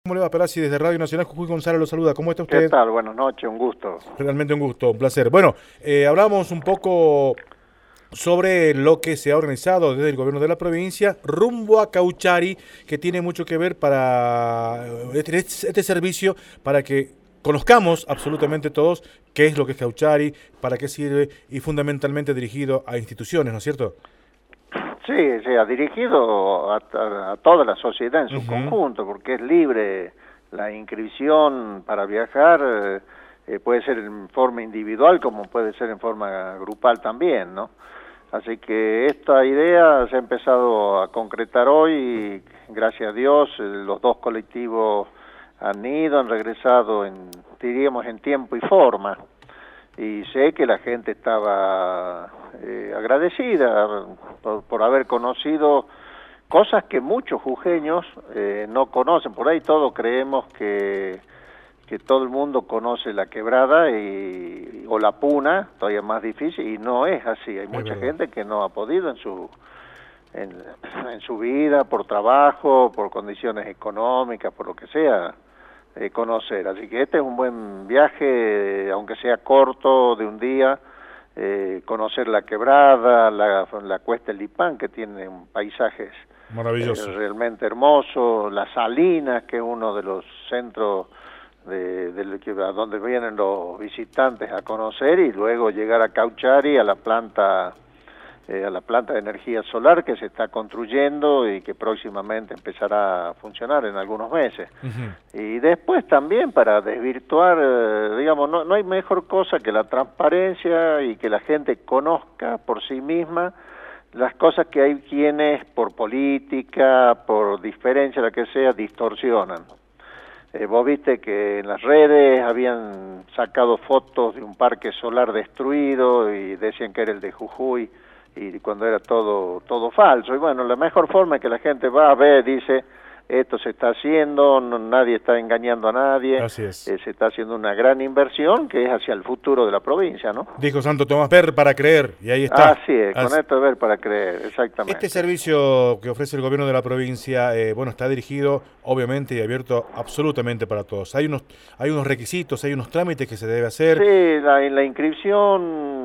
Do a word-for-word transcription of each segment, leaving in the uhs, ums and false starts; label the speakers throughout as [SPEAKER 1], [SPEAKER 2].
[SPEAKER 1] ¿Cómo le va, Perazzi? Desde Radio Nacional Jujuy, Gonzalo lo saluda. ¿Cómo está usted?
[SPEAKER 2] ¿Qué tal? Buenas noches, un gusto.
[SPEAKER 1] Realmente un gusto, un placer. Bueno, eh, hablamos un poco sobre lo que se ha organizado desde el gobierno de la provincia rumbo a Cauchari, que tiene mucho que ver para este, este servicio, para que conozcamos absolutamente todos qué es lo que es Cauchari, para qué sirve y fundamentalmente dirigido a instituciones, ¿no es cierto?
[SPEAKER 2] Sí, se ha dirigido a, a, a toda la sociedad en su
[SPEAKER 1] Uh-huh.
[SPEAKER 2] conjunto, porque es libre la inscripción para viajar, eh, puede ser en forma individual como puede ser en forma grupal también, ¿no? Así que esta idea se ha empezado a concretar hoy y gracias a Dios los dos colectivos han ido, han regresado en, diríamos, en tiempo y forma. Y sé que la gente estaba eh, agradecida por, por haber conocido cosas que muchos jujeños eh, no conocen. Por ahí todos creemos que, que todo el mundo conoce la quebrada y, o la puna, todavía más difícil, y no es así. Hay mucha gente que no ha podido en su, en, en su vida, por trabajo, por condiciones económicas, por lo que sea, Eh, conocer, así que este es un buen viaje, eh, aunque sea corto, de un día, eh, conocer la quebrada, la, la cuesta El Lipán, que tiene un paisajes
[SPEAKER 1] maravilloso,
[SPEAKER 2] eh, realmente hermosos, las Salinas, que es uno de los centros de, de, de a donde vienen los visitantes a conocer, y luego llegar a Cauchari, a la planta Eh, a la planta de energía solar que se está construyendo y que próximamente empezará a funcionar en algunos meses. Uh-huh. Y después también para desvirtuar, eh, digamos, no, no hay mejor cosa que la transparencia y que la gente conozca por sí misma las cosas que hay quienes por política, por diferencia, la que sea, distorsionan. Eh, vos viste que en las redes habían sacado fotos de un parque solar destruido y decían que era el de Jujuy, y cuando era todo todo falso. Y bueno, la mejor forma es que la gente va a ver, dice, esto se está haciendo, no, nadie está engañando a nadie.
[SPEAKER 1] Así es.
[SPEAKER 2] Eh, se está haciendo una gran inversión que es hacia el futuro de la provincia, ¿no?
[SPEAKER 1] Dijo Santo Tomás, ver para creer, y ahí está.
[SPEAKER 2] Así es, con
[SPEAKER 1] Así.
[SPEAKER 2] esto de ver para creer, exactamente.
[SPEAKER 1] Este servicio que ofrece el gobierno de la provincia, eh, bueno, está dirigido, obviamente, y abierto absolutamente para todos. Hay unos hay unos requisitos, hay unos trámites que se debe hacer.
[SPEAKER 2] Sí, la, la inscripción...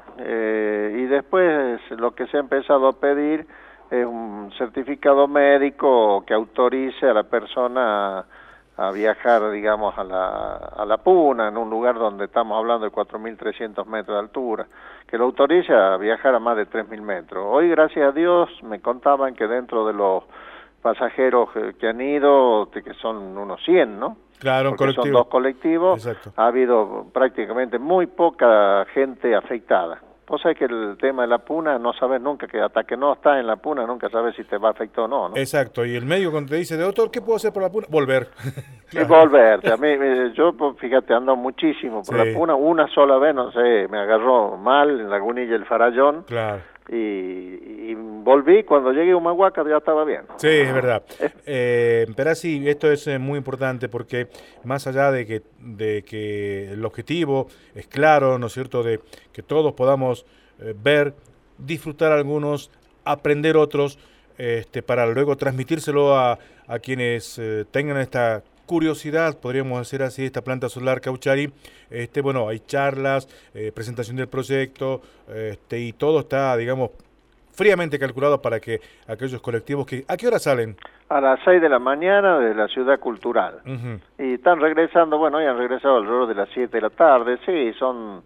[SPEAKER 2] Eh, y después lo que se ha empezado a pedir es un certificado médico que autorice a la persona a, a viajar, digamos, a la, a la Puna, en un lugar donde estamos hablando de cuatro mil trescientos metros de altura, que lo autorice a viajar a más de tres mil metros. Hoy, gracias a Dios, me contaban que dentro de los pasajeros que han ido, que son unos cien, ¿no?
[SPEAKER 1] Claro, un
[SPEAKER 2] Porque
[SPEAKER 1] colectivo.
[SPEAKER 2] Son dos colectivos.
[SPEAKER 1] Exacto.
[SPEAKER 2] Ha habido prácticamente muy poca gente afectada. Vos sabés que el tema de la puna no sabes nunca, que hasta que no estás en la puna nunca sabes si te va a afectar o no, ¿no?
[SPEAKER 1] Exacto, y el médico cuando te dice, doctor, ¿qué puedo hacer por la puna? Volver.
[SPEAKER 2] Claro. Y volverte. A mí, yo, fíjate, ando muchísimo por sí. la puna, una sola vez, no sé, me agarró mal en Lagunilla el Farallón.
[SPEAKER 1] Claro.
[SPEAKER 2] Y, y volví, cuando llegué a Humahuaca ya estaba bien.
[SPEAKER 1] Sí, es verdad. Eh, pero sí, esto es eh, muy importante porque más allá de que, de que el objetivo es claro, ¿no es cierto?, de que todos podamos eh, ver, disfrutar algunos, aprender otros, este, para luego transmitírselo a, a quienes eh, tengan esta curiosidad, podríamos hacer así, esta planta solar Cauchari. Este, bueno, hay charlas, eh, presentación del proyecto, este, y todo está, digamos, fríamente calculado para que aquellos colectivos que... ¿A qué hora salen?
[SPEAKER 2] A las seis de la mañana de la Ciudad Cultural. Uh-huh. Y están regresando, bueno, ya han regresado alrededor de las siete de la tarde, sí, son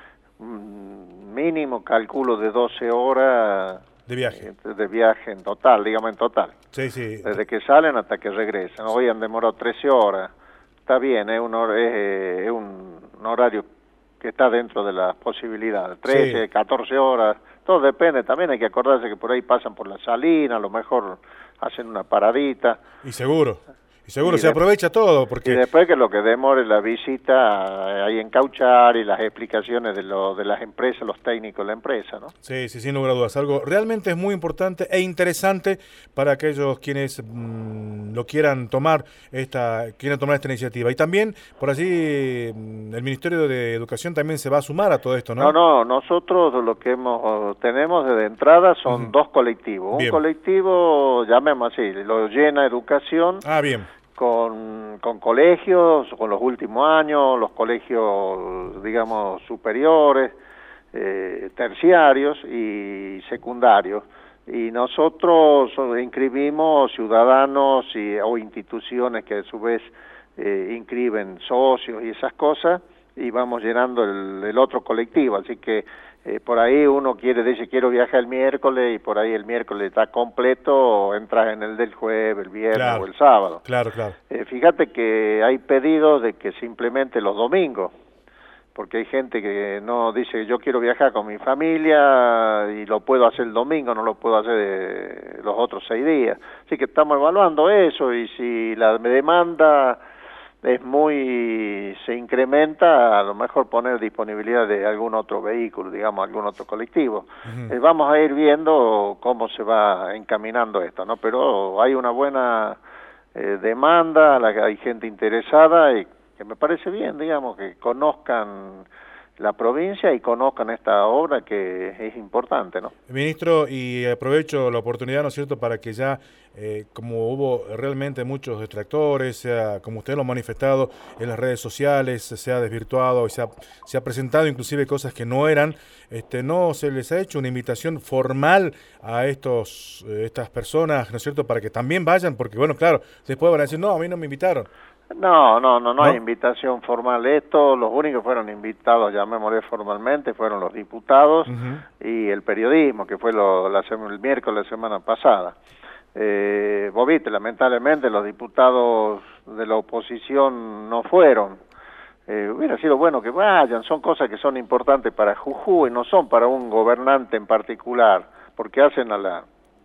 [SPEAKER 2] mm, mínimo, calculo, de doce horas...
[SPEAKER 1] De viaje.
[SPEAKER 2] De viaje en total, digamos en total.
[SPEAKER 1] Sí, sí.
[SPEAKER 2] Desde que salen hasta que regresan. Hoy han demorado trece horas. Está bien, es un, hor es, es un horario que está dentro de las posibilidades. trece, sí. catorce horas, todo depende. También hay que acordarse que por ahí pasan por la Salina, a lo mejor hacen una paradita.
[SPEAKER 1] Y seguro. Y seguro y se aprovecha todo, porque...
[SPEAKER 2] Y después que lo que demore la visita ahí en Cauchari y las explicaciones de, lo, de las empresas, los técnicos de la empresa, ¿no?
[SPEAKER 1] Sí, sí, sin lugar a dudas. Algo realmente es muy importante e interesante para aquellos quienes mmm, lo quieran tomar, esta quieran tomar esta iniciativa. Y también, por allí, mmm, el Ministerio de Educación también se va a sumar a todo esto, ¿no?
[SPEAKER 2] No, no, nosotros lo que hemos tenemos desde entrada son uh-huh. dos colectivos.
[SPEAKER 1] Bien.
[SPEAKER 2] Un colectivo, llamemos así, lo llena Educación.
[SPEAKER 1] Ah, bien.
[SPEAKER 2] Con con colegios, con los últimos años, los colegios, digamos, superiores, eh, terciarios y secundarios. Y nosotros inscribimos ciudadanos y, o instituciones que a su vez eh, inscriben socios y esas cosas, y vamos llenando el, el otro colectivo, así que eh, por ahí uno quiere, dice quiero viajar el miércoles, y por ahí el miércoles está completo, o entras en el del jueves, el viernes
[SPEAKER 1] Claro,
[SPEAKER 2] o el sábado.
[SPEAKER 1] claro, claro.
[SPEAKER 2] Eh, fíjate que hay pedidos de que simplemente los domingos, porque hay gente que no dice yo quiero viajar con mi familia y lo puedo hacer el domingo, no lo puedo hacer eh, los otros seis días. Así que estamos evaluando eso, y si la demanda es muy, se incrementa, a lo mejor poner disponibilidad de algún otro vehículo, digamos, algún otro colectivo. Uh-huh. Eh, vamos a ir viendo cómo se va encaminando esto, ¿no? Pero hay una buena eh, demanda, la, hay gente interesada, y que me parece bien, digamos, que conozcan la provincia y conozcan esta obra que es importante, ¿no?
[SPEAKER 1] Ministro, y aprovecho la oportunidad, ¿no es cierto?, para que ya, eh, como hubo realmente muchos detractores, sea, como usted lo ha manifestado en las redes sociales, se ha desvirtuado y se ha, se ha presentado inclusive cosas que no eran, este, ¿no se les ha hecho una invitación formal a estos, eh, estas personas, ¿no es cierto?, para que también vayan? Porque, bueno, claro, después van a decir, no, a mí no me invitaron.
[SPEAKER 2] No, no, no, no, ¿no? Hay
[SPEAKER 1] ¿No?
[SPEAKER 2] invitación formal. Esto, los únicos que fueron invitados, llamémosle formalmente, fueron los diputados uh-huh. y el periodismo, que fue lo, la, el miércoles de la semana pasada. Eh, vos viste, lamentablemente los diputados de la oposición no fueron. Eh, hubiera sido bueno que vayan, son cosas que son importantes para Jujuy, no son para un gobernante en particular, porque hacen a la,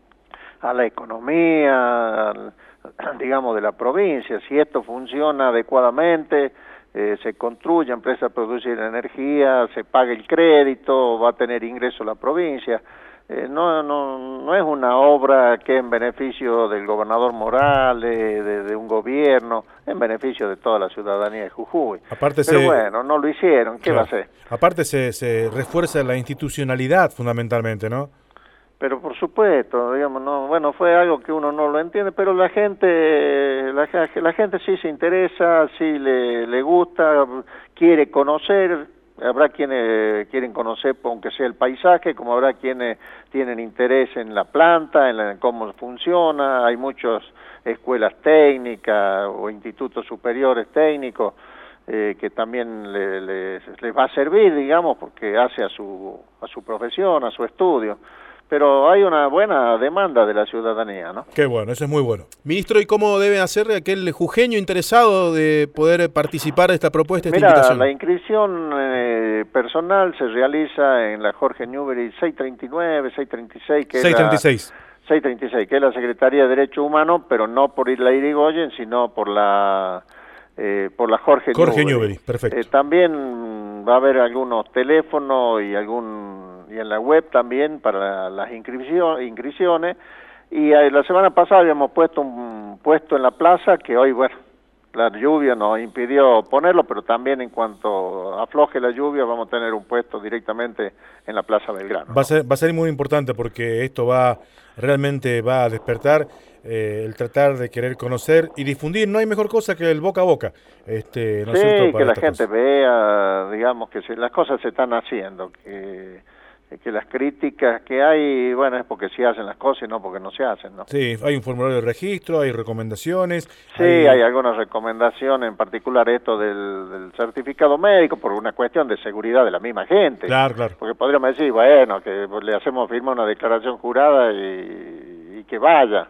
[SPEAKER 2] a la economía, al, digamos, de la provincia. Si esto funciona adecuadamente, eh, se construye, empresa a producir energía, se paga el crédito, va a tener ingreso la provincia. Eh, no, no, no es una obra que en beneficio del gobernador Morales, de, de un gobierno, en beneficio de toda la ciudadanía de Jujuy.
[SPEAKER 1] Aparte
[SPEAKER 2] Pero
[SPEAKER 1] se,
[SPEAKER 2] bueno, no lo hicieron, ¿qué
[SPEAKER 1] claro,
[SPEAKER 2] va a hacer?
[SPEAKER 1] Aparte se, se refuerza la institucionalidad fundamentalmente, ¿no?
[SPEAKER 2] Pero por supuesto, digamos, no, bueno, fue algo que uno no lo entiende, pero la gente, la, la gente sí se interesa, sí le, le gusta, quiere conocer. Habrá quienes quieren conocer, aunque sea el paisaje, como habrá quienes tienen interés en la planta, en, la, en cómo funciona. Hay muchas escuelas técnicas o institutos superiores técnicos eh, que también le, le, les va a servir, digamos, porque hace a su, a su profesión, a su estudio. Pero hay una buena demanda de la ciudadanía, ¿no?
[SPEAKER 1] Qué bueno, eso es muy bueno.
[SPEAKER 3] Ministro, ¿y cómo debe hacer aquel jujeño interesado de poder participar de esta propuesta, esta
[SPEAKER 2] Mira,
[SPEAKER 3] invitación?
[SPEAKER 2] La inscripción eh, personal se realiza en la Jorge Newbery seiscientos treinta y nueve, seiscientos treinta y seis, que
[SPEAKER 1] seiscientos treinta y seis.
[SPEAKER 2] es la, seiscientos treinta y seis, que es la Secretaría de Derechos Humanos, pero no por la Irigoyen, sino por la eh, por la Jorge,
[SPEAKER 1] Jorge
[SPEAKER 2] Newbery.
[SPEAKER 1] Newbery, perfecto.
[SPEAKER 2] Eh, también va a haber algunos teléfonos y algún y en la web también para las inscripciones, y la semana pasada habíamos puesto un puesto en la plaza que hoy, bueno, la lluvia nos impidió ponerlo, pero también en cuanto afloje la lluvia vamos a tener un puesto directamente en la Plaza Belgrano.
[SPEAKER 1] Va a ser, va a ser muy importante porque esto va realmente va a despertar eh, el tratar de querer conocer y difundir. No hay mejor cosa que el boca a boca. Este, ¿no
[SPEAKER 2] sí,
[SPEAKER 1] es cierto? Para
[SPEAKER 2] que la gente
[SPEAKER 1] cosas.
[SPEAKER 2] vea, digamos, que se, las cosas se están haciendo, que... que las críticas que hay, bueno, es porque se hacen las cosas y no porque no se hacen, ¿no?
[SPEAKER 1] Sí, hay un formulario de registro, hay recomendaciones.
[SPEAKER 2] Sí, hay, hay algunas recomendaciones, en particular esto del, del certificado médico, por una cuestión de seguridad de la misma gente.
[SPEAKER 1] Claro, claro.
[SPEAKER 2] Porque podríamos decir, bueno, que le hacemos firmar una declaración jurada y, y que vaya.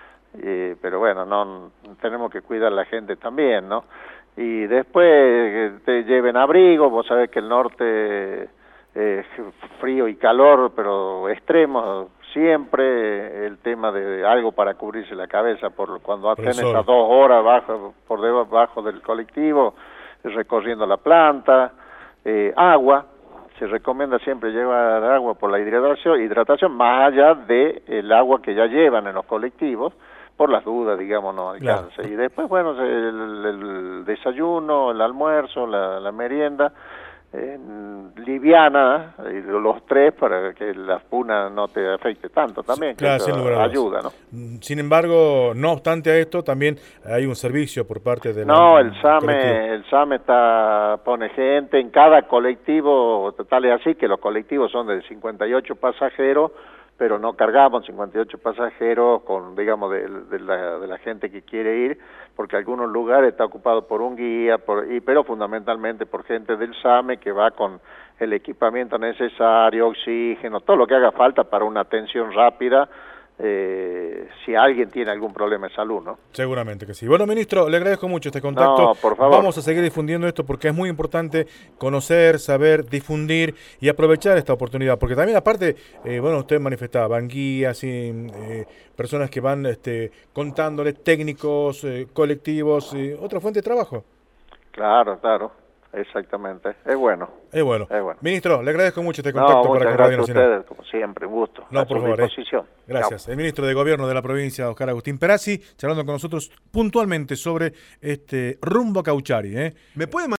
[SPEAKER 2] Y, pero bueno, no tenemos que cuidar a la gente también, ¿no? Y después que te lleven abrigo, vos sabés que el norte... Eh, frío y calor, pero extremo, siempre el tema de algo para cubrirse la cabeza por cuando tenés a dos horas bajo, por debajo del colectivo, recorriendo la planta, eh, agua, se recomienda siempre llevar agua por la hidratación, hidratación más allá de el agua que ya llevan en los colectivos, por las dudas, digamos, no alcanza. Claro. Y después, bueno, el, el desayuno, el almuerzo, la, la merienda, eh, liviana, y los tres, para que la puna no te afecte tanto también,
[SPEAKER 1] Claro,
[SPEAKER 2] que
[SPEAKER 1] sin
[SPEAKER 2] eso
[SPEAKER 1] lugar a dudas.
[SPEAKER 2] ayuda, ¿no?
[SPEAKER 1] Sin embargo, no obstante a esto, también hay un servicio por parte de la-
[SPEAKER 2] No, el
[SPEAKER 1] del
[SPEAKER 2] SAME,
[SPEAKER 1] colectivo.
[SPEAKER 2] el SAME está, pone gente en cada colectivo, tal es así que los colectivos son de cincuenta y ocho pasajeros, pero no cargamos cincuenta y ocho pasajeros con, digamos, de, de, la, de la gente que quiere ir, porque algunos lugares está ocupado por un guía, por, y, pero fundamentalmente por gente del SAME que va con el equipamiento necesario, oxígeno, todo lo que haga falta para una atención rápida, eh, si alguien tiene algún problema de salud, ¿no?
[SPEAKER 1] Seguramente que sí. Bueno, ministro, le agradezco mucho este contacto.
[SPEAKER 2] No, por favor.
[SPEAKER 1] Vamos a seguir difundiendo esto porque es muy importante conocer, saber, difundir y aprovechar esta oportunidad. Porque también, aparte, eh, bueno, usted manifestaba, van guías y eh, personas que van este, contándole, técnicos, eh, colectivos, eh, otra fuente de trabajo.
[SPEAKER 2] Claro, claro, exactamente. Es bueno.
[SPEAKER 1] Es bueno.
[SPEAKER 2] Es bueno.
[SPEAKER 1] Ministro, le agradezco mucho este contacto
[SPEAKER 2] No,
[SPEAKER 1] para
[SPEAKER 2] muchas
[SPEAKER 1] con Radio
[SPEAKER 2] gracias a
[SPEAKER 1] Nacional.
[SPEAKER 2] ustedes, como siempre, un gusto.
[SPEAKER 1] No,
[SPEAKER 2] A
[SPEAKER 1] por
[SPEAKER 2] su
[SPEAKER 1] favor. eh.
[SPEAKER 2] disposición.
[SPEAKER 1] Gracias.
[SPEAKER 2] Chao.
[SPEAKER 1] El ministro de Gobierno de la provincia, Oscar Agustín Perazzi, charlando con nosotros puntualmente sobre este rumbo a Cauchari. ¿eh?
[SPEAKER 3] ¿Me puede